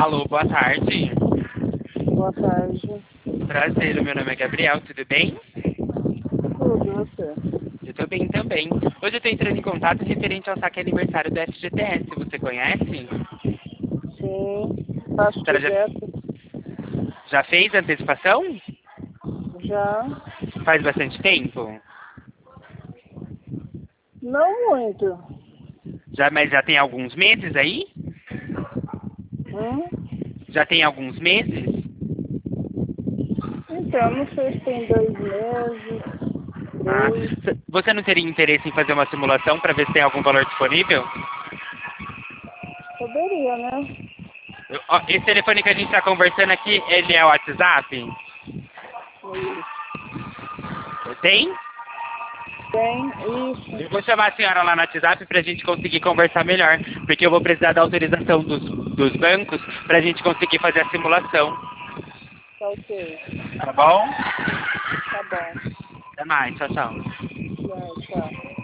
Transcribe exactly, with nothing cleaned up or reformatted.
Alô, boa tarde. Boa tarde. Prazer, o meu nome é Gabriel, tudo bem? Tudo, você? Eu tô bem também. Hoje eu tô entrando em contato referente ao saque aniversário do F G T S, você conhece? Sim. Faço Será já, direto? já fez a antecipação? Já. Faz bastante tempo? Não muito. Já, mas já tem alguns meses aí? Hum? Já tem alguns meses? Então, não sei se tem dois meses, Ah, três. c- você não teria interesse em fazer uma simulação para ver se tem algum valor disponível? Poderia, né? Eu- ó, esse telefone que a gente está conversando aqui, ele é o WhatsApp? Isso. Tem? Tem, isso. Eu vou chamar a senhora lá no WhatsApp para a gente conseguir conversar melhor, porque eu vou precisar da autorização dos, dos bancos para a gente conseguir fazer a simulação. Tá ok. Tá bom? Tá bom. Até mais, tchau, tchau. Já, tchau.